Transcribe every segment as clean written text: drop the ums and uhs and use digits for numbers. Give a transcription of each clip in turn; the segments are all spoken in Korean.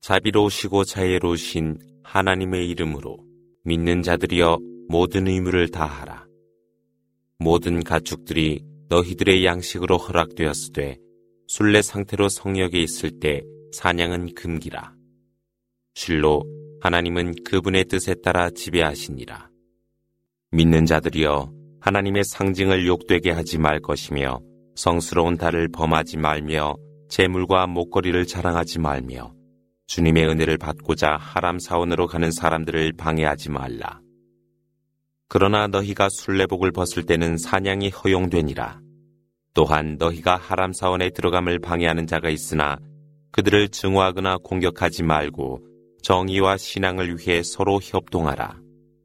자비로우시고 자애로우신 하나님의 이름으로 믿는 자들이여 모든 의무를 다하라. 모든 가축들이 너희들의 양식으로 허락되었으되 순례 상태로 성역에 있을 때 사냥은 금기라. 실로 하나님은 그분의 뜻에 따라 지배하시니라. 믿는 자들이여 하나님의 상징을 욕되게 하지 말 것이며 성스러운 달을 범하지 말며 재물과 목걸이를 자랑하지 말며 주님의 은혜를 받고자 하람 사원으로 가는 사람들을 방해하지 말라. 그러나 너희가 순례복을 벗을 때는 사냥이 허용되니라. 또한 너희가 하람 사원에 들어감을 방해하는 자가 있으나 그들을 증오하거나 공격하지 말고 정의와 신앙을 위해 서로 협동하라.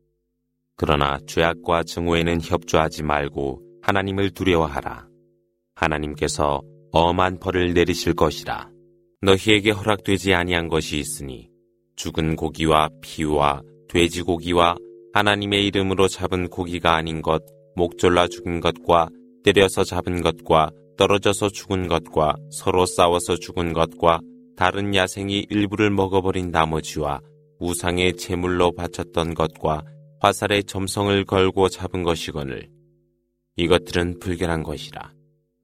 그러나 죄악과 증오에는 협조하지 말고 하나님을 두려워하라. 하나님께서 엄한 벌을 내리실 것이라. 너희에게 허락되지 아니한 것이 있으니 죽은 고기와 피와 돼지고기와 하나님의 이름으로 잡은 고기가 아닌 것, 목졸라 죽은 것과 때려서 잡은 것과 떨어져서 죽은 것과 서로 싸워서 죽은 것과 다른 야생이 일부를 먹어버린 나머지와 우상의 제물로 바쳤던 것과 화살에 점성을 걸고 잡은 것이거늘 이것들은 불결한 것이라.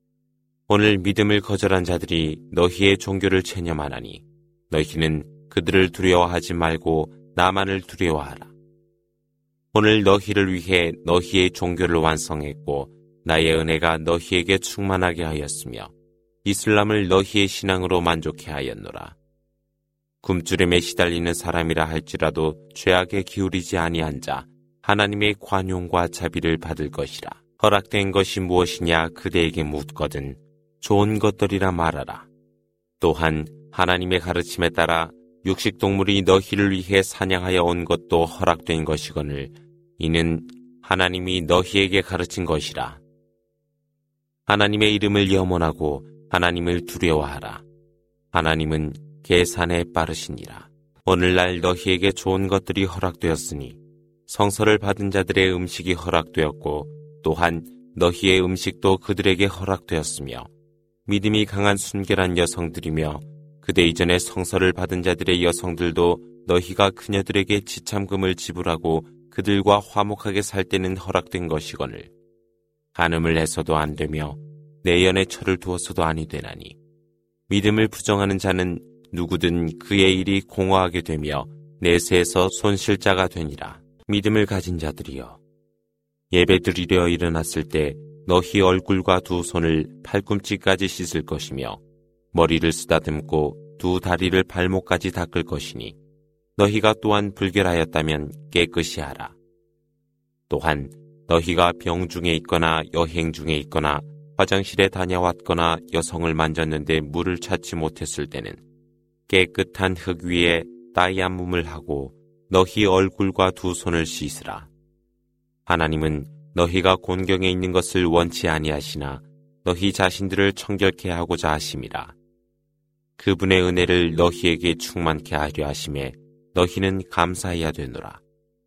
오늘 믿음을 거절한 자들이 너희의 종교를 체념하나니 너희는 그들을 두려워하지 말고 나만을 두려워하라. 오늘 너희를 위해 너희의 종교를 완성했고 나의 은혜가 너희에게 충만하게 하였으며 이슬람을 너희의 신앙으로 만족해 하였노라. 굶주림에 시달리는 사람이라 할지라도 죄악에 기울이지 아니한 자 하나님의 관용과 자비를 받을 것이라. 허락된 것이 무엇이냐 그대에게 묻거든 좋은 것들이라 말하라. 또한 하나님의 가르침에 따라 육식동물이 너희를 위해 사냥하여 온 것도 허락된 것이거늘 이는 하나님이 너희에게 가르친 것이라. 하나님의 이름을 염원하고 하나님을 두려워하라. 하나님은 계산에 빠르시니라. 오늘날 너희에게 좋은 것들이 허락되었으니 성서를 받은 자들의 음식이 허락되었고 또한 너희의 음식도 그들에게 허락되었으며 믿음이 강한 순결한 여성들이며 그대 이전에 성서를 받은 자들의 여성들도 너희가 그녀들에게 지참금을 지불하고 그들과 화목하게 살 때는 허락된 것이거늘 간음을 해서도 안 되며 내연에 철을 두어서도 아니 되나니 믿음을 부정하는 자는 누구든 그의 일이 공허하게 되며 내세에서 손실자가 되니라. 믿음을 가진 자들이여 예배드리려 일어났을 때 너희 얼굴과 두 손을 팔꿈치까지 씻을 것이며 머리를 쓰다듬고 두 다리를 발목까지 닦을 것이니 너희가 또한 불결하였다면 깨끗이 하라. 또한 너희가 병 중에 있거나 여행 중에 있거나 화장실에 다녀왔거나 여성을 만졌는데 물을 찾지 못했을 때는 깨끗한 흙 위에 따이암음을 하고 너희 얼굴과 두 손을 씻으라. 하나님은 너희가 곤경에 있는 것을 원치 아니하시나 너희 자신들을 청결케 하고자 하심이라. 그분의 은혜를 너희에게 충만케 하려 하심에 너희는 감사해야 되노라.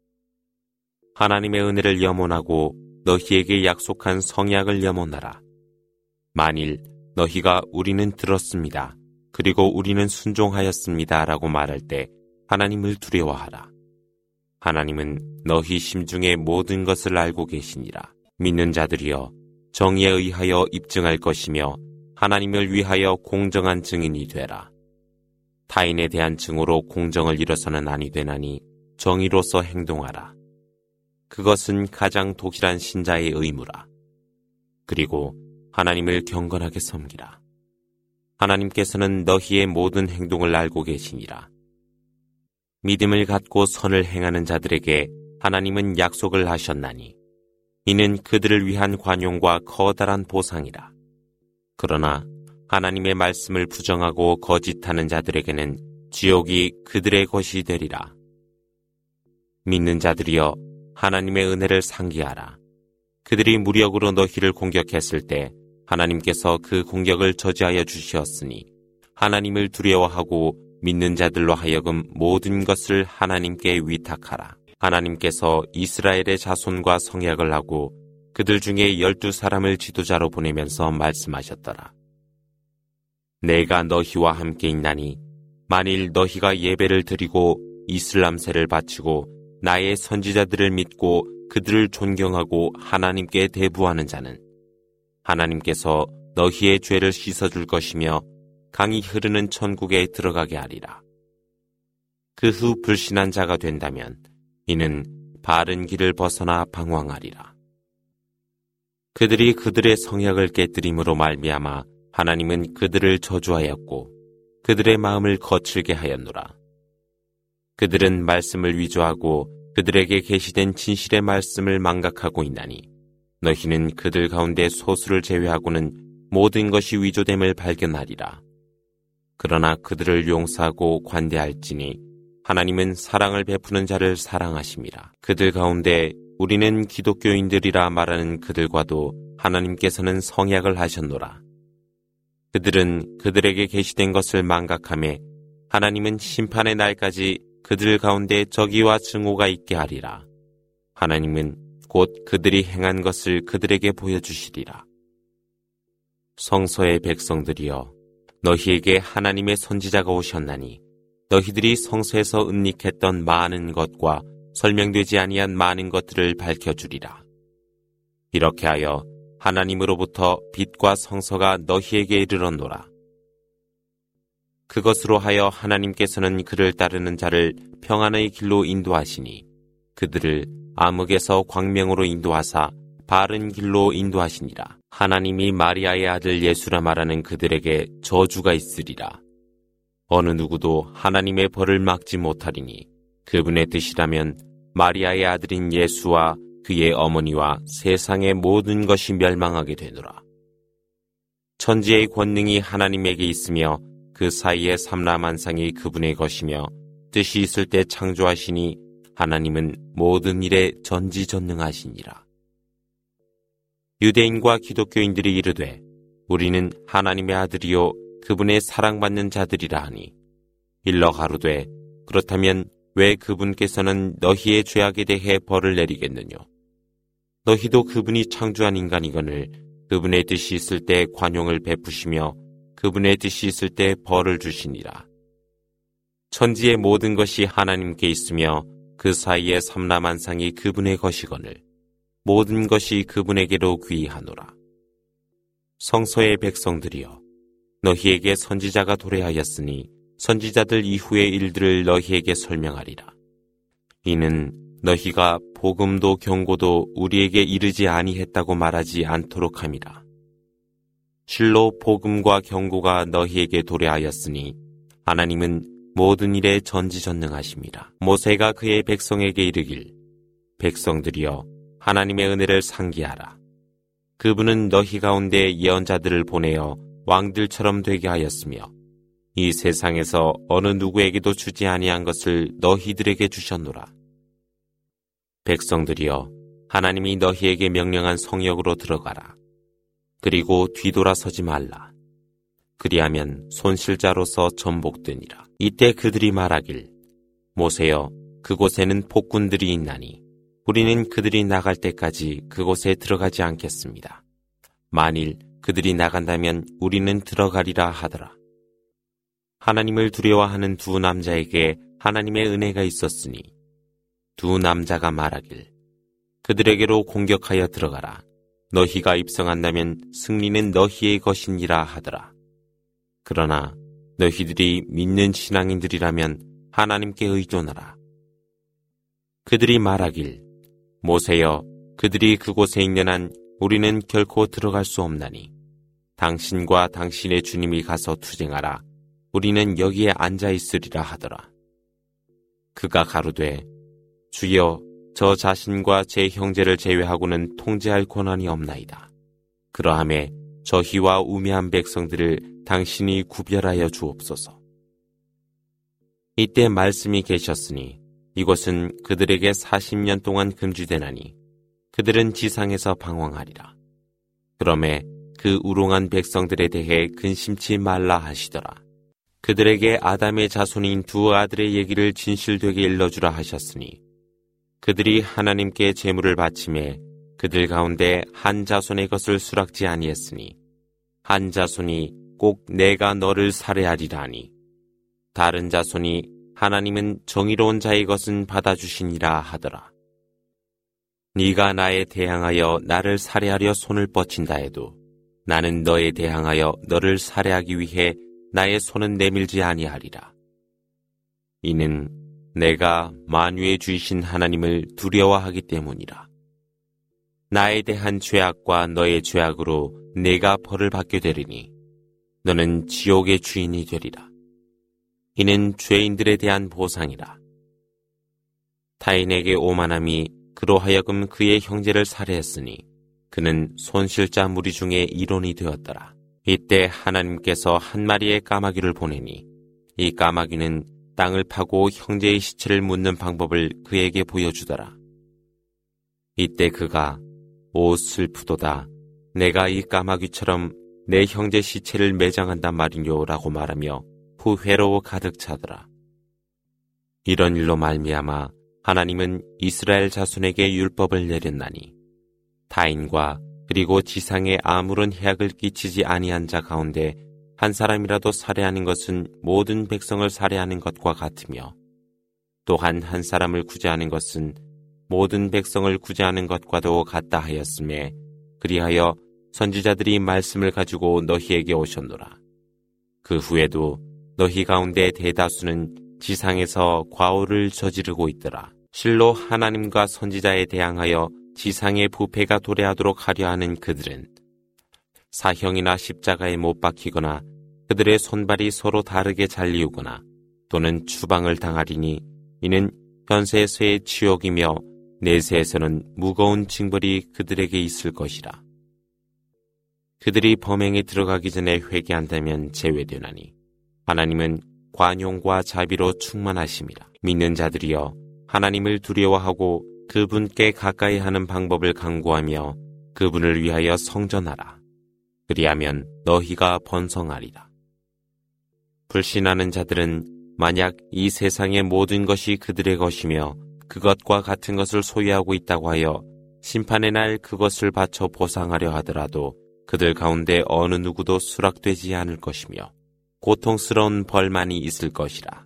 하나님의 은혜를 염원하고 너희에게 약속한 성약을 염원하라. 만일 너희가 우리는 들었습니다. 그리고 우리는 순종하였습니다. 라고 말할 때 하나님을 두려워하라. 하나님은 너희 심중의 모든 것을 알고 계시니라. 믿는 자들이여 정의에 의하여 입증할 것이며 하나님을 위하여 공정한 증인이 되라. 타인에 대한 증오로 공정을 이뤄서는 아니 되나니 정의로서 행동하라. 그것은 가장 독실한 신자의 의무라. 그리고 하나님을 경건하게 섬기라. 하나님께서는 너희의 모든 행동을 알고 계시니라. 믿음을 갖고 선을 행하는 자들에게 하나님은 약속을 하셨나니 이는 그들을 위한 관용과 커다란 보상이라. 그러나 하나님의 말씀을 부정하고 거짓하는 자들에게는 지옥이 그들의 것이 되리라. 믿는 자들이여 하나님의 은혜를 상기하라. 그들이 무력으로 너희를 공격했을 때 하나님께서 그 공격을 저지하여 주시었으니 하나님을 두려워하고 믿는 자들로 하여금 모든 것을 하나님께 위탁하라. 하나님께서 이스라엘의 자손과 성약을 하고 그들 중에 12사람을 지도자로 보내면서 말씀하셨더라. 내가 너희와 함께 있나니 만일 너희가 예배를 드리고 이슬람세를 바치고 나의 선지자들을 믿고 그들을 존경하고 하나님께 대부하는 자는 하나님께서 너희의 죄를 씻어줄 것이며 강이 흐르는 천국에 들어가게 하리라. 그 후 불신한 자가 된다면 이는 바른 길을 벗어나 방황하리라. 그들이 그들의 성약을 깨뜨림으로 말미암아 하나님은 그들을 저주하였고 그들의 마음을 거칠게 하였노라. 그들은 말씀을 위조하고 그들에게 계시된 진실의 말씀을 망각하고 있나니 너희는 그들 가운데 소수를 제외하고는 모든 것이 위조됨을 발견하리라. 그러나 그들을 용서하고 관대할지니 하나님은 사랑을 베푸는 자를 사랑하심이라. 그들 가운데 우리는 기독교인들이라 말하는 그들과도 하나님께서는 성약을 하셨노라. 그들은 그들에게 계시된 것을 망각하며 하나님은 심판의 날까지 그들 가운데 적의와 증오가 있게 하리라. 하나님은 곧 그들이 행한 것을 그들에게 보여주시리라. 성서의 백성들이여, 너희에게 하나님의 선지자가 오셨나니 너희들이 성서에서 은닉했던 많은 것과 설명되지 아니한 많은 것들을 밝혀주리라. 이렇게 하여 하나님으로부터 빛과 성서가 너희에게 이르렀노라. 그것으로 하여 하나님께서는 그를 따르는 자를 평안의 길로 인도하시니 그들을 암흑에서 광명으로 인도하사 바른 길로 인도하시니라. 하나님이 마리아의 아들 예수라 말하는 그들에게 저주가 있으리라. 어느 누구도 하나님의 벌을 막지 못하리니 그분의 뜻이라면 마리아의 아들인 예수와 그의 어머니와 세상의 모든 것이 멸망하게 되노라. 천지의 권능이 하나님에게 있으며 그 사이에 삼라만상이 그분의 것이며 뜻이 있을 때 창조하시니 하나님은 모든 일에 전지전능하시니라. 유대인과 기독교인들이 이르되 우리는 하나님의 아들이요 그분의 사랑받는 자들이라 하니 일러 가로되 그렇다면 왜 그분께서는 너희의 죄악에 대해 벌을 내리겠느냐? 너희도 그분이 창조한 인간이거늘 그분의 뜻이 있을 때 관용을 베푸시며 그분의 뜻이 있을 때 벌을 주시니라. 천지의 모든 것이 하나님께 있으며 그 사이에 삼라만상이 그분의 것이거늘 모든 것이 그분에게로 귀하노라. 성서의 백성들이여, 너희에게 선지자가 도래하였으니 선지자들 이후의 일들을 너희에게 설명하리라. 이는 너희가 복음도 경고도 우리에게 이르지 아니했다고 말하지 않도록 함이라. 실로 복음과 경고가 너희에게 도래하였으니 하나님은 모든 일에 전지전능하심이라. 모세가 그의 백성에게 이르길, 백성들이여 하나님의 은혜를 상기하라. 그분은 너희 가운데 예언자들을 보내어 왕들처럼 되게 하였으며 이 세상에서 어느 누구에게도 주지 아니한 것을 너희들에게 주셨노라. 백성들이여 하나님이 너희에게 명령한 성역으로 들어가라. 그리고 뒤돌아서지 말라. 그리하면 손실자로서 전복되니라. 이때 그들이 말하길, 모세여 그곳에는 폭군들이 있나니 우리는 그들이 나갈 때까지 그곳에 들어가지 않겠습니다. 만일 그들이 나간다면 우리는 들어가리라 하더라. 하나님을 두려워하는 두 남자에게 하나님의 은혜가 있었으니 두 남자가 말하길, 그들에게로 공격하여 들어가라. 너희가 입성한다면 승리는 너희의 것이니라 하더라. 그러나 너희들이 믿는 신앙인들이라면 하나님께 의존하라. 그들이 말하길, 모세여 그들이 그곳에 있는 한 우리는 결코 들어갈 수 없나니 당신과 당신의 주님이 가서 투쟁하라. 우리는 여기에 앉아있으리라 하더라. 그가 가로되, 주여 저 자신과 제 형제를 제외하고는 통제할 권한이 없나이다. 그러하매 저희와 우매한 백성들을 당신이 구별하여 주옵소서. 이때 말씀이 계셨으니 이것은 그들에게 40년 동안 금지되나니 그들은 지상에서 방황하리라. 그러매 그 우롱한 백성들에 대해 근심치 말라 하시더라. 그들에게 아담의 자손인 두 아들의 얘기를 진실되게 일러주라 하셨으니 그들이 하나님께 제물을 바치매 그들 가운데 한 자손의 것을 수락지 아니했으니 한 자손이 꼭 내가 너를 살해하리라 하니 다른 자손이 하나님은 정의로운 자의 것은 받아주시니라 하더라. 네가 나에 대항하여 나를 살해하려 손을 뻗친다 해도 나는 너에 대항하여 너를 살해하기 위해 나의 손은 내밀지 아니하리라. 이는 내가 만유의 주이신 하나님을 두려워하기 때문이라. 나에 대한 죄악과 너의 죄악으로 내가 벌을 받게 되리니 너는 지옥의 주인이 되리라. 이는 죄인들에 대한 보상이라. 타인에게 오만함이 그로 하여금 그의 형제를 살해했으니 그는 손실자 무리 중에 일원이 되었더라. 이때 하나님께서 한 마리의 까마귀를 보내니 이 까마귀는 땅을 파고 형제의 시체를 묻는 방법을 그에게 보여주더라. 이때 그가 오 슬프도다. 내가 이 까마귀처럼 내 형제 시체를 매장한단 말이뇨 라고 말하며 후회로 가득 차더라. 이런 일로 말미암아 하나님은 이스라엘 자손에게 율법을 내렸나니 타인과 그리고 지상에 아무런 해악을 끼치지 아니한 자 가운데 한 사람이라도 살해하는 것은 모든 백성을 살해하는 것과 같으며 또한 한 사람을 구제하는 것은 모든 백성을 구제하는 것과도 같다 하였음에 그리하여 선지자들이 말씀을 가지고 너희에게 오셨노라. 그 후에도 너희 가운데 대다수는 지상에서 과오를 저지르고 있더라. 실로 하나님과 선지자에 대항하여 지상의 부패가 도래하도록 하려 하는 그들은 사형이나 십자가에 못 박히거나 그들의 손발이 서로 다르게 잘리우거나 또는 추방을 당하리니 이는 현세에서의 지옥이며 내세에서는 무거운 징벌이 그들에게 있을 것이라. 그들이 범행에 들어가기 전에 회개한다면 제외되나니 하나님은 관용과 자비로 충만하심이라. 믿는 자들이여 하나님을 두려워하고 그분께 가까이 하는 방법을 강구하며 그분을 위하여 성전하라. 그리하면 너희가 번성하리라. 불신하는 자들은 만약 이 세상의 모든 것이 그들의 것이며 그것과 같은 것을 소유하고 있다고 하여 심판의 날 그것을 바쳐 보상하려 하더라도 그들 가운데 어느 누구도 수락되지 않을 것이며 고통스러운 벌만이 있을 것이라.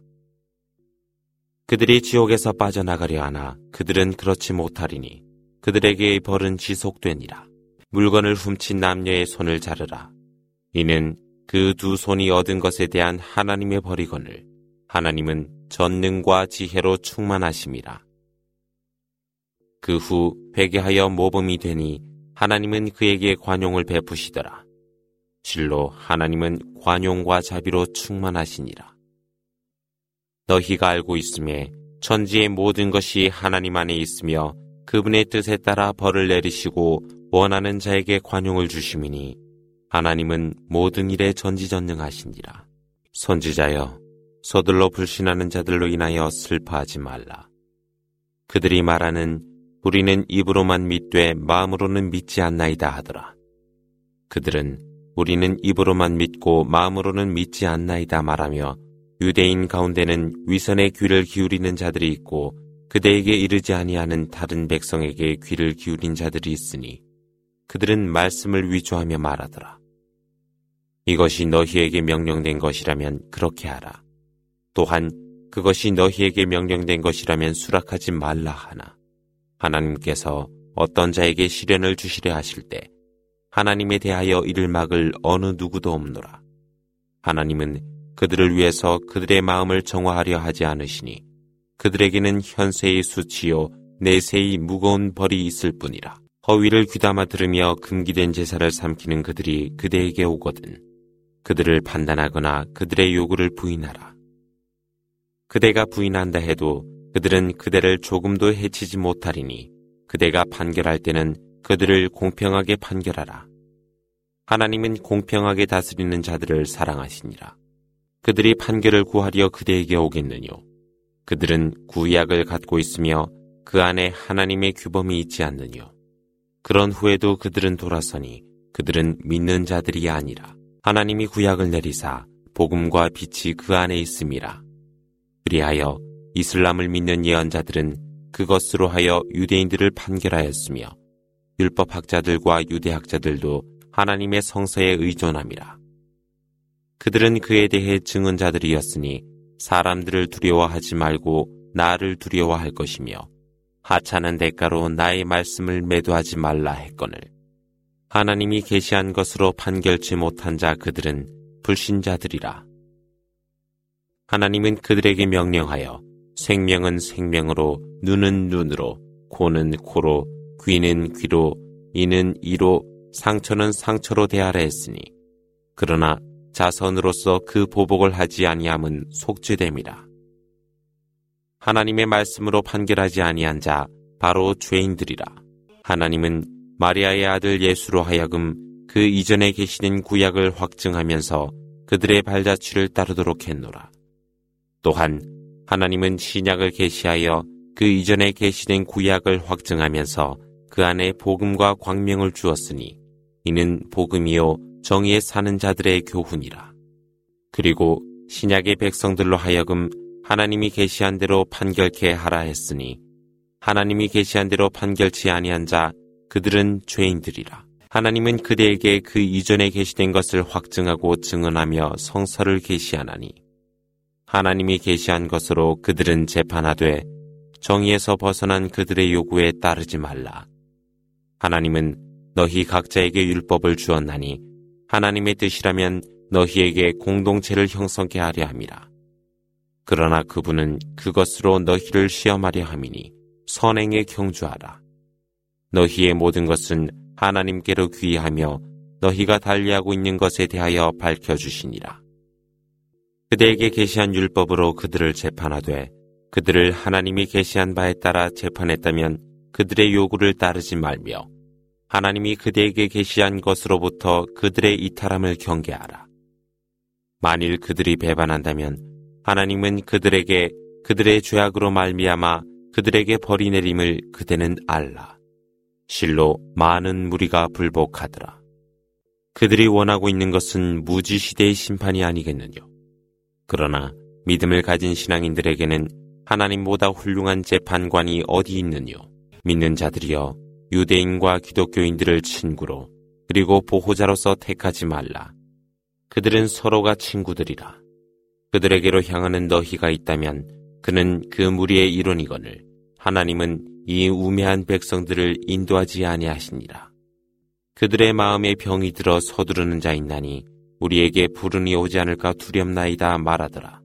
그들이 지옥에서 빠져나가려 하나 그들은 그렇지 못하리니 그들에게의 벌은 지속되니라. 물건을 훔친 남녀의 손을 자르라. 이는 그 두 손이 얻은 것에 대한 하나님의 벌이거늘 하나님은 전능과 지혜로 충만하심이라. 그 후 회개하여 모범이 되니 하나님은 그에게 관용을 베푸시더라. 실로 하나님은 관용과 자비로 충만하시니라. 너희가 알고 있음에 천지의 모든 것이 하나님 안에 있으며 그분의 뜻에 따라 벌을 내리시고 원하는 자에게 관용을 주심이니 하나님은 모든 일에 전지전능하시니라. 선지자여, 서둘러 불신하는 자들로 인하여 슬퍼하지 말라. 그들이 말하는 우리는 입으로만 믿되 마음으로는 믿지 않나이다 하더라. 그들은 우리는 입으로만 믿고 마음으로는 믿지 않나이다 말하며 유대인 가운데는 위선에 귀를 기울이는 자들이 있고 그대에게 이르지 아니하는 다른 백성에게 귀를 기울인 자들이 있으니 그들은 말씀을 위조하며 말하더라. 이것이 너희에게 명령된 것이라면 그렇게 하라. 또한 그것이 너희에게 명령된 것이라면 수락하지 말라 하나 하나님께서 어떤 자에게 시련을 주시려 하실 때 하나님에 대하여 이를 막을 어느 누구도 없노라. 하나님은 그들을 위해서 그들의 마음을 정화하려 하지 않으시니 그들에게는 현세의 수치요 내세의 무거운 벌이 있을 뿐이라. 허위를 귀담아 들으며 금기된 제사를 삼키는 그들이 그대에게 오거든 그들을 판단하거나 그들의 요구를 부인하라. 그대가 부인한다 해도 그들은 그대를 조금도 해치지 못하리니 그대가 판결할 때는 그들을 공평하게 판결하라. 하나님은 공평하게 다스리는 자들을 사랑하시니라. 그들이 판결을 구하려 그대에게 오겠느뇨. 그들은 구약을 갖고 있으며 그 안에 하나님의 규범이 있지 않느뇨. 그런 후에도 그들은 돌아서니 그들은 믿는 자들이 아니라 하나님이 구약을 내리사 복음과 빛이 그 안에 있음이라. 그리하여 이슬람을 믿는 예언자들은 그것으로 하여 유대인들을 판결하였으며 율법학자들과 유대학자들도 하나님의 성서에 의존함이라. 그들은 그에 대해 증언자들이었으니 사람들을 두려워하지 말고 나를 두려워할 것이며 하찮은 대가로 나의 말씀을 매도하지 말라 했거늘. 하나님이 계시한 것으로 판결치 못한 자 그들은 불신자들이라. 하나님은 그들에게 명령하여 생명은 생명으로, 눈은 눈으로, 코는 코로, 귀는 귀로, 이는 이로, 상처는 상처로 대하라 했으니 그러나 자선으로서 그 보복을 하지 아니함은 속죄됨이라. 하나님의 말씀으로 판결하지 아니한 자 바로 죄인들이라. 하나님은 마리아의 아들 예수로 하여금 그 이전에 계시는 구약을 확증하면서 그들의 발자취를 따르도록 했노라. 또한 하나님은 신약을 계시하여 그 이전에 계시된 구약을 확증하면서 그 안에 복음과 광명을 주었으니 이는 복음이요 정의에 사는 자들의 교훈이라. 그리고 신약의 백성들로 하여금 하나님이 계시한 대로 판결케 하라 했으니 하나님이 계시한 대로 판결치 아니한 자 그들은 죄인들이라. 하나님은 그대에게 그 이전에 계시된 것을 확증하고 증언하며 성서를 계시하나니 하나님이 계시한 것으로 그들은 재판하되 정의에서 벗어난 그들의 요구에 따르지 말라. 하나님은 너희 각자에게 율법을 주었나니 하나님의 뜻이라면 너희에게 공동체를 형성케 하려 함이라. 그러나 그분은 그것으로 너희를 시험하려 함이니 선행에 경주하라. 너희의 모든 것은 하나님께로 귀하며 너희가 달리하고 있는 것에 대하여 밝혀주시니라. 그대에게 계시한 율법으로 그들을 재판하되 그들을 하나님이 계시한 바에 따라 재판했다면 그들의 요구를 따르지 말며 하나님이 그대에게 계시한 것으로부터 그들의 이탈함을 경계하라. 만일 그들이 배반한다면 하나님은 그들에게 그들의 죄악으로 말미암아 그들에게 벌이 내림을 그대는 알라. 실로 많은 무리가 불복하더라. 그들이 원하고 있는 것은 무지시대의 심판이 아니겠느냐. 그러나 믿음을 가진 신앙인들에게는 하나님보다 훌륭한 재판관이 어디 있느뇨. 믿는 자들이여 유대인과 기독교인들을 친구로 그리고 보호자로서 택하지 말라. 그들은 서로가 친구들이라. 그들에게로 향하는 너희가 있다면 그는 그 무리의 일원이거늘 하나님은 이 우매한 백성들을 인도하지 아니하시니라. 그들의 마음에 병이 들어 서두르는 자 있나니 우리에게 불운이 오지 않을까 두렵나이다 말하더라.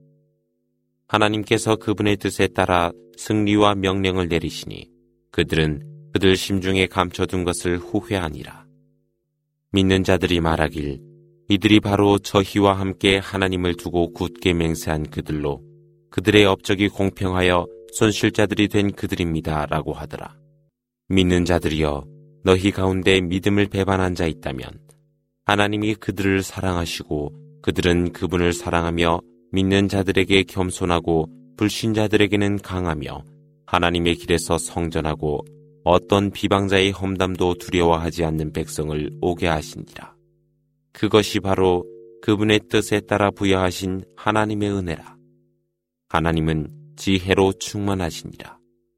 하나님께서 그분의 뜻에 따라 승리와 명령을 내리시니 그들은 그들 심중에 감춰둔 것을 후회하니라. 믿는 자들이 말하길 이들이 바로 저희와 함께 하나님을 두고 굳게 맹세한 그들로 그들의 업적이 공평하여 손실자들이 된 그들입니다 라고 하더라. 믿는 자들이여 너희 가운데 믿음을 배반한 자 있다면 하나님이 그들을 사랑하시고 그들은 그분을 사랑하며 믿는 자들에게 겸손하고 불신자들에게는 강하며 하나님의 길에서 성전하고 어떤 비방자의 험담도 두려워하지 않는 백성을 오게 하시니라. 그것이 바로 그분의 뜻에 따라 부여하신 하나님의 은혜라. 하나님은 지혜로 충만하시니라.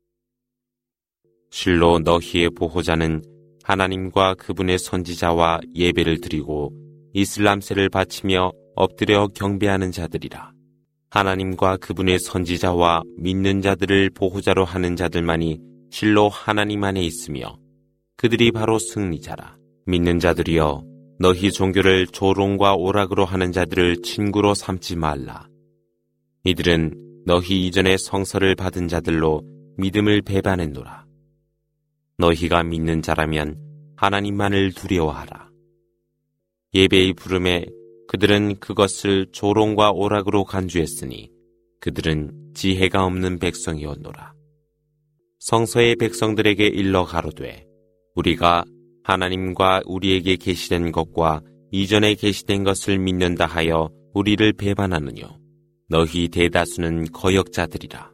실로 너희의 보호자는 하나님과 그분의 선지자와 예배를 드리고 이슬람세를 바치며 엎드려 경배하는 자들이라. 하나님과 그분의 선지자와 믿는 자들을 보호자로 하는 자들만이 실로 하나님 안에 있으며 그들이 바로 승리자라. 믿는 자들이여 너희 종교를 조롱과 오락으로 하는 자들을 친구로 삼지 말라. 이들은 너희 이전에 성서를 받은 자들로 믿음을 배반했노라. 너희가 믿는 자라면 하나님만을 두려워하라. 예배의 부름에 그들은 그것을 조롱과 오락으로 간주했으니 그들은 지혜가 없는 백성이었노라. 성서의 백성들에게 일러 가로되 우리가 하나님과 우리에게 계시된 것과 이전에 계시된 것을 믿는다 하여 우리를 배반하느뇨. 너희 대다수는 거역자들이라.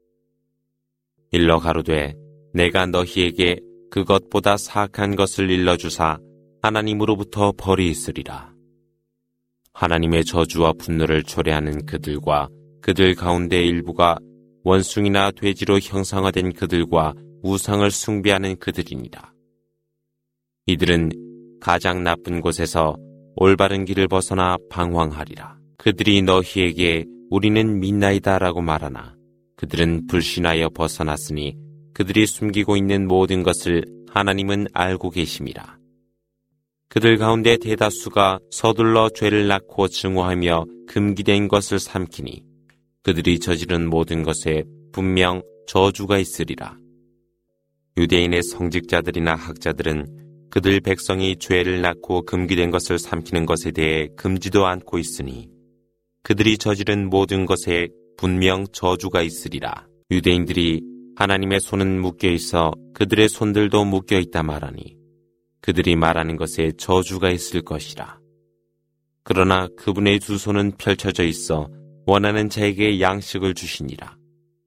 일러 가로되 내가 너희에게 그것보다 사악한 것을 일러주사 하나님으로부터 벌이 있으리라. 하나님의 저주와 분노를 초래하는 그들과 그들 가운데 일부가 원숭이나 돼지로 형상화된 그들과 우상을 숭배하는 그들이니라. 이들은 가장 나쁜 곳에서 올바른 길을 벗어나 방황하리라. 그들이 너희에게 우리는 믿나이다라고 말하나 그들은 불신하여 벗어났으니 그들이 숨기고 있는 모든 것을 하나님은 알고 계심이라. 그들 가운데 대다수가 서둘러 죄를 낳고 증오하며 금기된 것을 삼키니 그들이 저지른 모든 것에 분명 저주가 있으리라. 유대인의 성직자들이나 학자들은 그들 백성이 죄를 낳고 금기된 것을 삼키는 것에 대해 금지도 않고 있으니 그들이 저지른 모든 것에 분명 저주가 있으리라. 유대인들이 하나님의 손은 묶여 있어 그들의 손들도 묶여 있다 말하니 그들이 말하는 것에 저주가 있을 것이라. 그러나 그분의 두 손은 펼쳐져 있어 원하는 자에게 양식을 주시니라.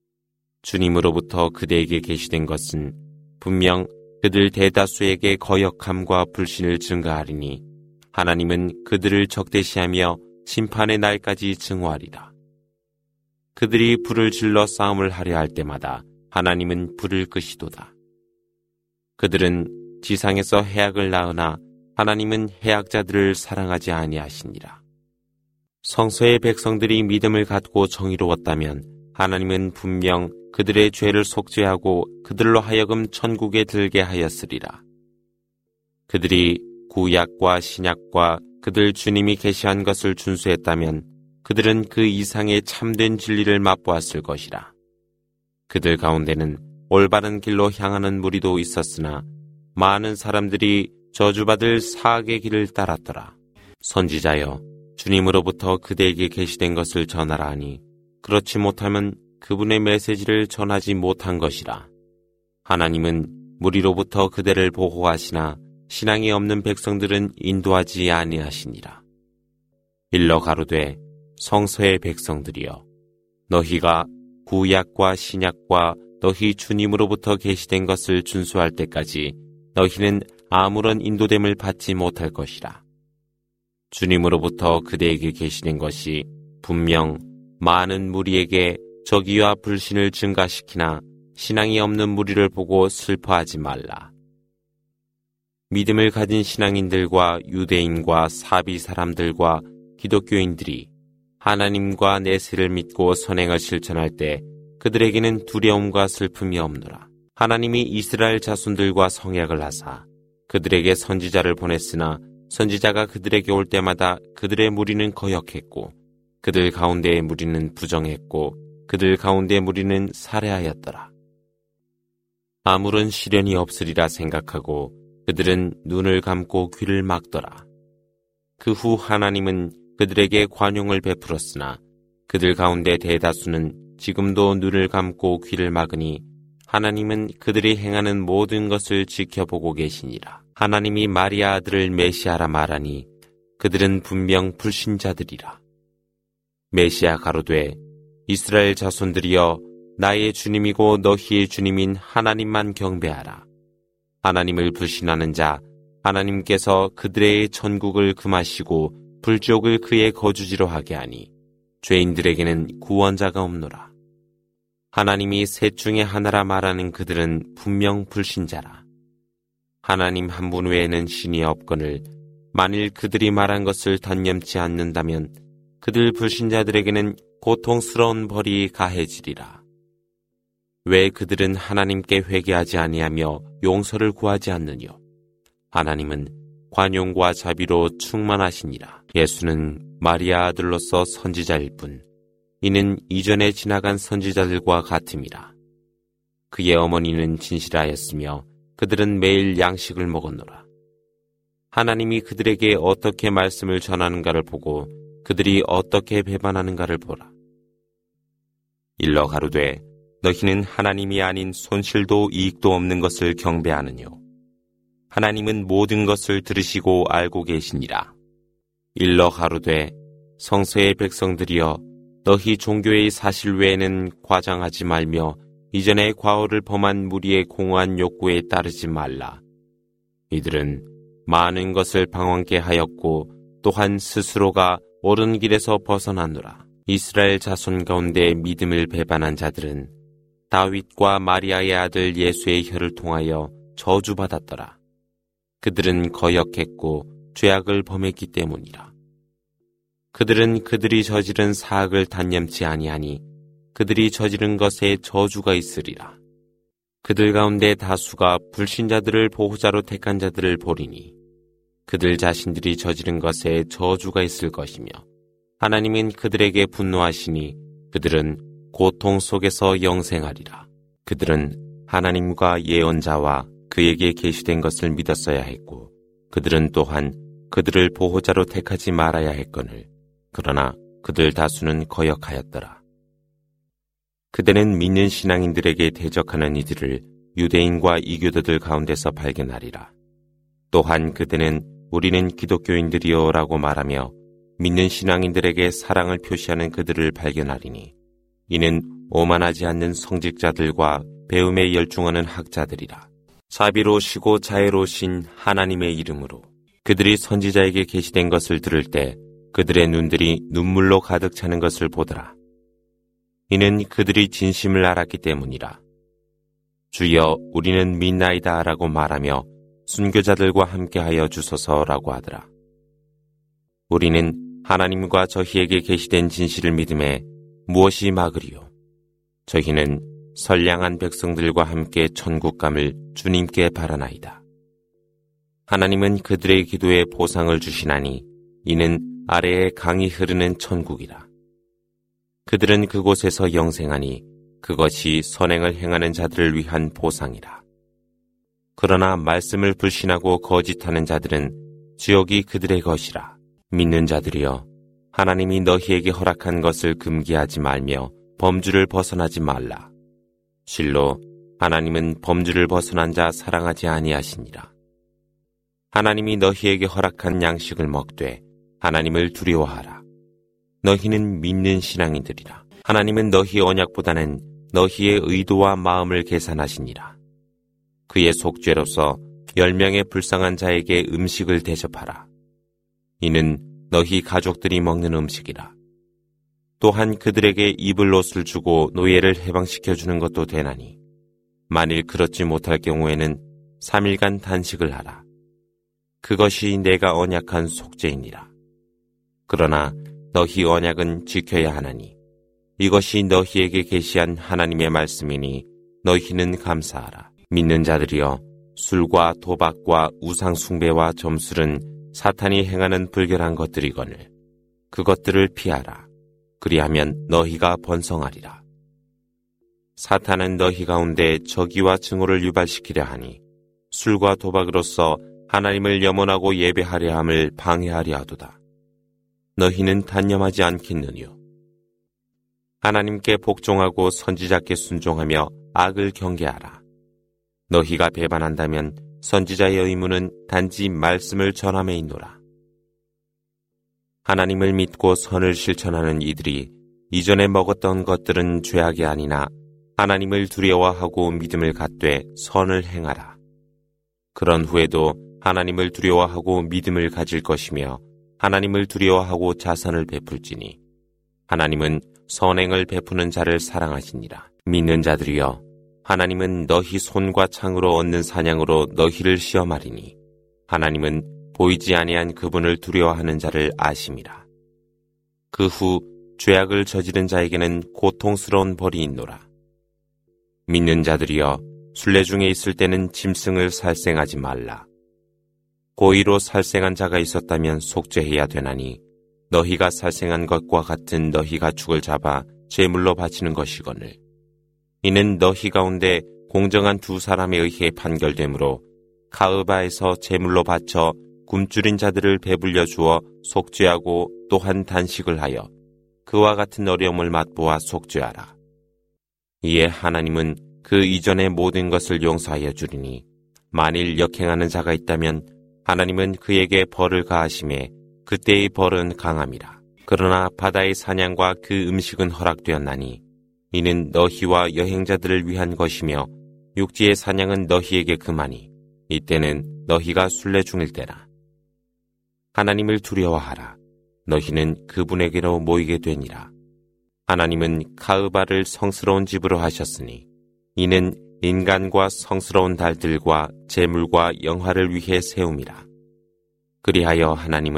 주님으로부터 그대에게 계시된 것은 분명 그들 대다수에게 거역함과 불신을 증가하리니 하나님은 그들을 적대시하며 심판의 날까지 증오하리라. 그들이 불을 질러 싸움을 하려 할 때마다 하나님은 불을 끄시도다. 그들은 지상에서 해악을 낳으나 하나님은 해악자들을 사랑하지 아니하시니라. 성서의 백성들이 믿음을 갖고 정의로웠다면 하나님은 분명 그들의 죄를 속죄하고 그들로 하여금 천국에 들게 하였으리라. 그들이 구약과 신약과 그들 주님이 계시한 것을 준수했다면 그들은 그 이상의 참된 진리를 맛보았을 것이라. 그들 가운데는 올바른 길로 향하는 무리도 있었으나 많은 사람들이 저주받을 사악의 길을 따랐더라. 선지자여, 주님으로부터 그대에게 계시된 것을 전하라 하니 그렇지 못하면 그분의 메시지를 전하지 못한 것이라. 하나님은 무리로부터 그대를 보호하시나 신앙이 없는 백성들은 인도하지 아니하시니라. 일러 가로되 성서의 백성들이여, 너희가 구약과 신약과 너희 주님으로부터 계시된 것을 준수할 때까지 너희는 아무런 인도됨을 받지 못할 것이라. 주님으로부터 그대에게 계시된 것이 분명 많은 무리에게 적의와 불신을 증가시키나 신앙이 없는 무리를 보고 슬퍼하지 말라. 믿음을 가진 신앙인들과 유대인과 사비 사람들과 기독교인들이 하나님과 내세를 믿고 선행을 실천할 때 그들에게는 두려움과 슬픔이 없노라. 하나님이 이스라엘 자손들과 성약을 하사 그들에게 선지자를 보냈으나 선지자가 그들에게 올 때마다 그들의 무리는 거역했고 그들 가운데의 무리는 부정했고 그들 가운데의 무리는 살해하였더라. 아무런 시련이 없으리라 생각하고 그들은 눈을 감고 귀를 막더라. 그 후 하나님은 그들에게 관용을 베풀었으나 그들 가운데 대다수는 지금도 눈을 감고 귀를 막으니 하나님은 그들이 행하는 모든 것을 지켜보고 계시니라. 하나님이 마리아 아들을 메시아라 말하니 그들은 분명 불신자들이라. 메시아 가로되 이스라엘 자손들이여, 나의 주님이고 너희의 주님인 하나님만 경배하라. 하나님을 불신하는 자 하나님께서 그들의 천국을 금하시고 불지옥을 그의 거주지로 하게 하니 죄인들에게는 구원자가 없노라. 하나님이 셋 중에 하나라 말하는 그들은 분명 불신자라. 하나님 한 분 외에는 신이 없거늘 만일 그들이 말한 것을 단념치 않는다면 그들 불신자들에게는 고통스러운 벌이 가해지리라. 왜 그들은 하나님께 회개하지 아니하며 용서를 구하지 않느뇨? 하나님은 관용과 자비로 충만하시니라. 예수는 마리아 아들로서 선지자일 뿐 이는 이전에 지나간 선지자들과 같음이라. 그의 어머니는 진실하였으며 그들은 매일 양식을 먹었노라. 하나님이 그들에게 어떻게 말씀을 전하는가를 보고 그들이 어떻게 배반하는가를 보라. 일러 가로되 너희는 하나님이 아닌 손실도 이익도 없는 것을 경배하느뇨? 하나님은 모든 것을 들으시고 알고 계시니라. 일러 가로되 성서의 백성들이여, 너희 종교의 사실 외에는 과장하지 말며 이전에 과오를 범한 무리의 공허한 욕구에 따르지 말라. 이들은 많은 것을 방황케 하였고 또한 스스로가 옳은 길에서 벗어나노라. 이스라엘 자손 가운데 믿음을 배반한 자들은 다윗과 마리아의 아들 예수의 혀를 통하여 저주받았더라. 그들은 거역했고 죄악을 범했기 때문이라. 그들은 그들이 저지른 사악을 단념치 아니하니 그들이 저지른 것에 저주가 있으리라. 그들 가운데 다수가 불신자들을 보호자로 택한 자들을 보리니 그들 자신들이 저지른 것에 저주가 있을 것이며 하나님은 그들에게 분노하시니 그들은 고통 속에서 영생하리라. 그들은 하나님과 예언자와 그에게 계시된 것을 믿었어야 했고 그들은 또한 그들을 보호자로 택하지 말아야 했거늘 그러나 그들 다수는 거역하였더라. 그대는 믿는 신앙인들에게 대적하는 이들을 유대인과 이교도들 가운데서 발견하리라. 또한 그대는 우리는 기독교인들이요 라고 말하며 믿는 신앙인들에게 사랑을 표시하는 그들을 발견하리니 이는 오만하지 않는 성직자들과 배움에 열중하는 학자들이라. 자비로우시고 자애로우신 하나님의 이름으로 그들이 선지자에게 계시된 것을 들을 때 그들의 눈들이 눈물로 가득 차는 것을 보더라. 이는 그들이 진심을 알았기 때문이라. 주여 우리는 믿나이다 라고 말하며 순교자들과 함께하여 주소서라고 하더라. 우리는 하나님과 저희에게 계시된 진실을 믿음에 무엇이 막으리요. 저희는 선량한 백성들과 함께 천국감을 주님께 바라나이다. 하나님은 그들의 기도에 보상을 주시나니 이는 아래에 강이 흐르는 천국이라. 그들은 그곳에서 영생하니 그것이 선행을 행하는 자들을 위한 보상이라. 그러나 말씀을 불신하고 거짓하는 자들은 지옥이 그들의 것이라. 믿는 자들이여 하나님이 너희에게 허락한 것을 금기하지 말며 범주를 벗어나지 말라. 실로 하나님은 범주를 벗어난 자 사랑하지 아니하시니라. 하나님이 너희에게 허락한 양식을 먹되 하나님을 두려워하라. 너희는 믿는 신앙인들이라. 하나님은 너희 언약보다는 너희의 의도와 마음을 계산하시니라. 그의 속죄로서 10명의 불쌍한 자에게 음식을 대접하라. 이는 너희 가족들이 먹는 음식이라. 또한 그들에게 입을 옷을 주고 노예를 해방시켜주는 것도 되나니 만일 그렇지 못할 경우에는 3일간 단식을 하라. 그것이 내가 언약한 속죄이니라. 그러나 너희 언약은 지켜야 하나니 이것이 너희에게 계시한 하나님의 말씀이니 너희는 감사하라. 믿는 자들이여 술과 도박과 우상 숭배와 점술은 사탄이 행하는 불결한 것들이거늘 그것들을 피하라. 그리하면 너희가 번성하리라. 사탄은 너희 가운데 저기와 증오를 유발시키려 하니 술과 도박으로서 하나님을 염원하고 예배하려 함을 방해하려 하도다. 너희는 단념하지 않겠느뇨. 하나님께 복종하고 선지자께 순종하며 악을 경계하라. 너희가 배반한다면 선지자의 의무는 단지 말씀을 전함에 있노라. 하나님을 믿고 선을 실천하는 이들이 이전에 먹었던 것들은 죄악이 아니나 하나님을 두려워하고 믿음을 갖되 선을 행하라. 그런 후에도 하나님을 두려워하고 믿음을 가질 것이며 하나님을 두려워하고 자선을 베풀지니 하나님은 선행을 베푸는 자를 사랑하시니라. 믿는 자들이여 하나님은 너희 손과 창으로 얻는 사냥으로 너희를 시험하리니 하나님은 보이지 아니한 그분을 두려워하는 자를 아심이라. 그 후 죄악을 저지른 자에게는 고통스러운 벌이 있노라. 믿는 자들이여 순례 중에 있을 때는 짐승을 살생하지 말라. 고의로 살생한 자가 있었다면 속죄해야 되나니 너희가 살생한 것과 같은 너희 가축을 잡아 제물로 바치는 것이거늘 이는 너희 가운데 공정한 두 사람에 의해 판결되므로 가으바에서 제물로 바쳐 굶주린 자들을 배불려 주어 속죄하고 또한 단식을 하여 그와 같은 어려움을 맛보아 속죄하라. 이에 하나님은 그 이전의 모든 것을 용서하여 주리니 만일 역행하는 자가 있다면 하나님은 그에게 벌을 가하심에 그때의 벌은 강함이라. 그러나 바다의 사냥과 그 음식은 허락되었나니 이는 너희와 여행자들을 위한 것이며 육지의 사냥은 너희에게 금하니 이때는 너희가 순례 중일 때라. 하나님을 두려워하라. 너희는 그분에게로 모이게 되니라. 하나님은 가으바를 성스러운 집으로 하셨으니 이는 인간과 성스러운 달들과 재물과 영화를 위해 세움이라. 그리하여 하나님은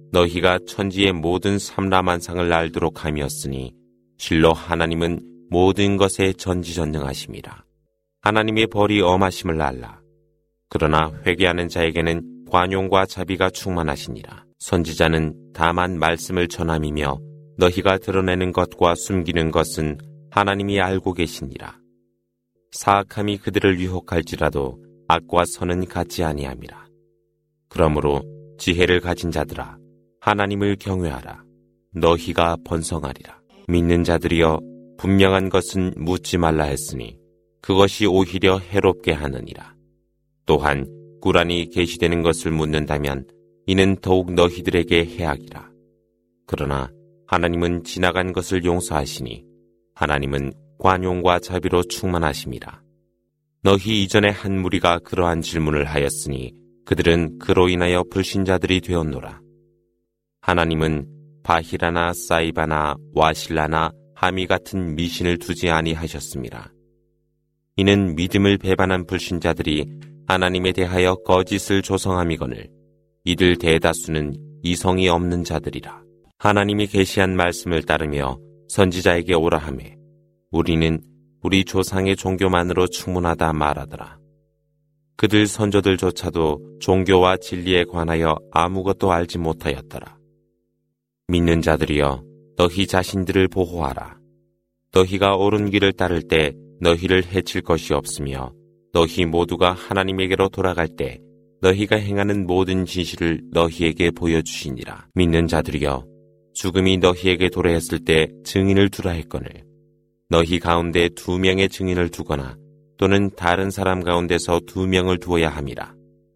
너희가 천지의 모든 삼라만상을 알도록 함이었으니 실로 하나님은 모든 것에 전지전능하심이라. 하나님의 벌이 엄하심을 알라. 그러나 회개하는 자에게는 관용과 자비가 충만하시니라. 선지자는 다만 말씀을 전함이며 너희가 드러내는 것과 숨기는 것은 하나님이 알고 계시니라. 사악함이 그들을 유혹할지라도 악과 선은 같지 아니함이라. 그러므로 지혜를 가진 자들아, 하나님을 경외하라. 너희가 번성하리라. 믿는 자들이여, 분명한 것은 묻지 말라 했으니 그것이 오히려 해롭게 하느니라. 또한 꾸란이 계시되는 것을 묻는다면 이는 더욱 너희들에게 해악이라. 그러나 하나님은 지나간 것을 용서하시니 하나님은 관용과 자비로 충만하심이라. 너희 이전에 한 무리가 그러한 질문을 하였으니 그들은 그로 인하여 불신자들이 되었노라. 하나님은 바히라나 사이바나 와실라나 하미 같은 미신을 두지 아니하셨습니다. 이는 믿음을 배반한 불신자들이 하나님에 대하여 거짓을 조성함이거늘 이들 대다수는 이성이 없는 자들이라. 하나님이 계시한 말씀을 따르며 선지자에게 오라 하매 우리는 우리 조상의 종교만으로 충분하다 말하더라. 그들 선조들조차도 종교와 진리에 관하여 아무것도 알지 못하였더라. 믿는 자들이여, 너희 자신들을 보호하라. 너희가 옳은 길을 따를 때 너희를 해칠 것이 없으며 너희 모두가 하나님에게로 돌아갈 때 너희가 행하는 모든 진실을 너희에게 보여주시니라. 믿는 자들이여, 죽음이 너희에게 도래했을 때 증인을 두라 했거늘 너희 가운데 2명의 증인을 두거나 또는 다른 사람 가운데서 2명을 두어야 함이라.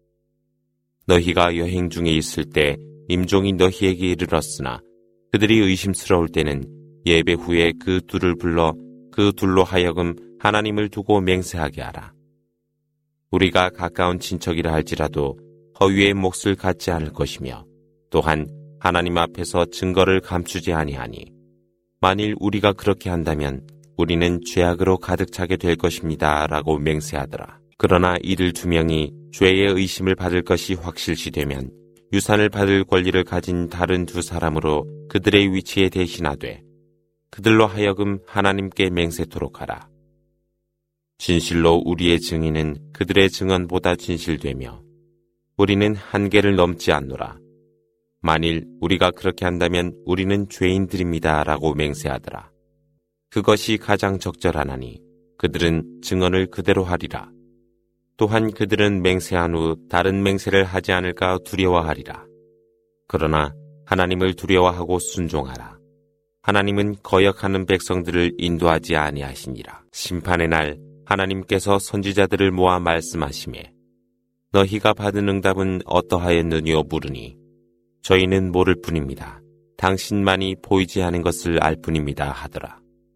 너희가 여행 중에 있을 때 임종이 너희에게 이르렀으나 그들이 의심스러울 때는 예배 후에 그 둘을 불러 그 둘로 하여금 하나님을 두고 맹세하게 하라. 우리가 가까운 친척이라 할지라도 허위의 몫을 갖지 않을 것이며 또한 하나님 앞에서 증거를 감추지 아니하니 만일 우리가 그렇게 한다면 우리는 죄악으로 가득 차게 될 것입니다. 라고 맹세하더라. 그러나 이들 2명이 죄의 의심을 받을 것이 확실시 되면 유산을 받을 권리를 가진 다른 2 사람으로 그들의 위치에 대신하되 그들로 하여금 하나님께 맹세토록 하라. 진실로 우리의 증인은 그들의 증언보다 진실되며 우리는 한계를 넘지 않노라. 만일 우리가 그렇게 한다면 우리는 죄인들입니다. 라고 맹세하더라. 그것이 가장 적절하나니 그들은 증언을 그대로 하리라. 또한 그들은 맹세한 후 다른 맹세를 하지 않을까 두려워하리라. 그러나 하나님을 두려워하고 순종하라. 하나님은 거역하는 백성들을 인도하지 아니하시니라. 심판의 날 하나님께서 선지자들을 모아 말씀하시매 너희가 받은 응답은 어떠하였느뇨 물으니 저희는 모를 뿐입니다. 당신만이 보이지 않은 것을 알 뿐입니다 하더라.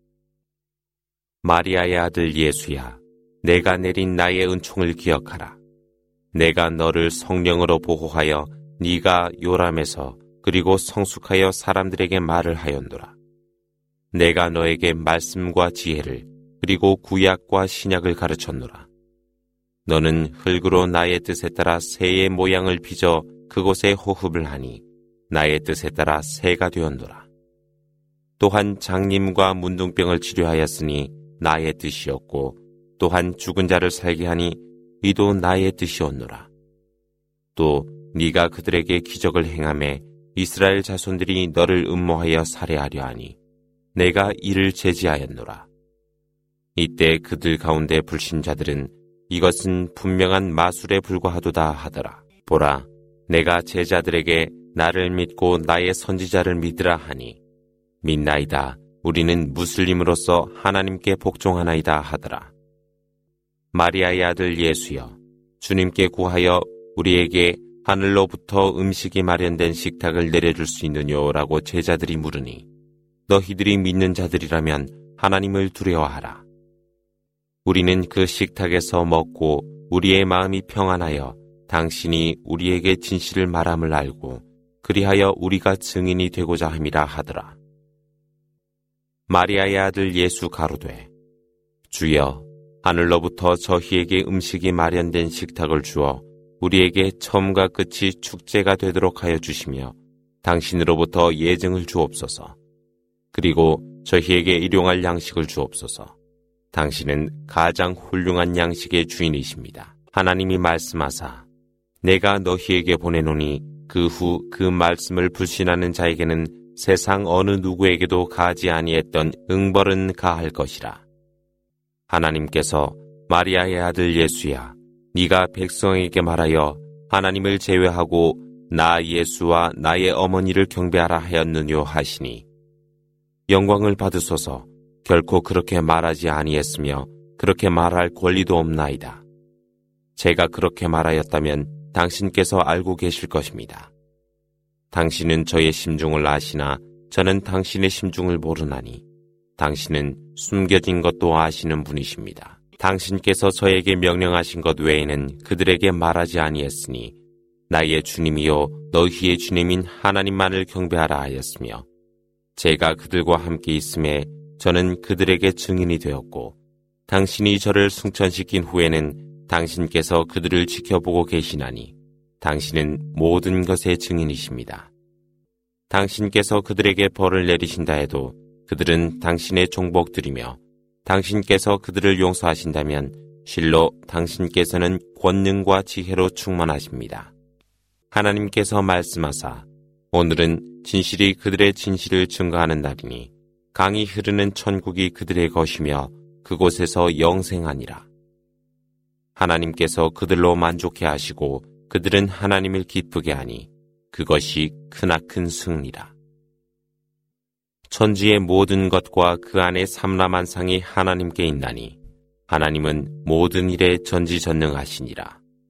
마리아의 아들 예수야, 내가 내린 나의 은총을 기억하라. 내가 너를 성령으로 보호하여 네가 요람에서 그리고 성숙하여 사람들에게 말을 하였노라. 내가 너에게 말씀과 지혜를 그리고 구약과 신약을 가르쳤노라. 너는 흙으로 나의 뜻에 따라 새의 모양을 빚어 그곳에 호흡을 하니 나의 뜻에 따라 새가 되었노라. 또한 장님과 문둥병을 치료하였으니 나의 뜻이었고 또한 죽은 자를 살게 하니 이도 나의 뜻이었노라. 또 네가 그들에게 기적을 행하매 이스라엘 자손들이 너를 음모하여 살해하려 하니 내가 이를 제지하였노라. 이때 그들 가운데 불신자들은 이것은 분명한 마술에 불과하도다 하더라. 보라, 내가 제자들에게 나를 믿고 나의 선지자를 믿으라 하니 믿나이다. 우리는 무슬림으로서 하나님께 복종하나이다 하더라. 마리아의 아들 예수여, 주님께 구하여 우리에게 하늘로부터 음식이 마련된 식탁을 내려줄 수 있느냐라고 제자들이 물으니 너희들이 믿는 자들이라면 하나님을 두려워하라. 우리는 그 식탁에서 먹고 우리의 마음이 평안하여 당신이 우리에게 진실을 말함을 알고 그리하여 우리가 증인이 되고자 함이라 하더라. 마리아의 아들 예수 가로되 주여, 하늘로부터 저희에게 음식이 마련된 식탁을 주어 우리에게 처음과 끝이 축제가 되도록 하여 주시며 당신으로부터 예증을 주옵소서. 그리고 저희에게 일용할 양식을 주옵소서. 당신은 가장 훌륭한 양식의 주인이십니다. 하나님이 말씀하사 내가 너희에게 보내노니 그 후 그 말씀을 불신하는 자에게는 세상 어느 누구에게도 가지 아니했던 응벌은 가할 것이라. 하나님께서 마리아의 아들 예수야, 네가 백성에게 말하여 하나님을 제외하고 나 예수와 나의 어머니를 경배하라 하였느뇨 하시니 영광을 받으소서. 결코 그렇게 말하지 아니했으며 그렇게 말할 권리도 없나이다. 제가 그렇게 말하였다면 당신께서 알고 계실 것입니다. 당신은 저의 심중을 아시나 저는 당신의 심중을 모르나니 당신은 숨겨진 것도 아시는 분이십니다. 당신께서 저에게 명령하신 것 외에는 그들에게 말하지 아니했으니 나의 주님이요 너희의 주님인 하나님만을 경배하라 하였으며 제가 그들과 함께 있음에 저는 그들에게 증인이 되었고 당신이 저를 승천시킨 후에는 당신께서 그들을 지켜보고 계시나니 당신은 모든 것의 증인이십니다. 당신께서 그들에게 벌을 내리신다 해도 그들은 당신의 종복들이며 당신께서 그들을 용서하신다면 실로 당신께서는 권능과 지혜로 충만하십니다. 하나님께서 말씀하사 오늘은 진실이 그들의 진실을 증거하는 날이니 강이 흐르는 천국이 그들의 것이며 그곳에서 영생하니라. 하나님께서 그들로 만족해 하시고 그들은 하나님을 기쁘게 하니 그것이 크나큰 승리라. 천지의 모든 것과 그 안에 삼라만상이 하나님께 있나니 하나님은 모든 일에 전지전능하시니라.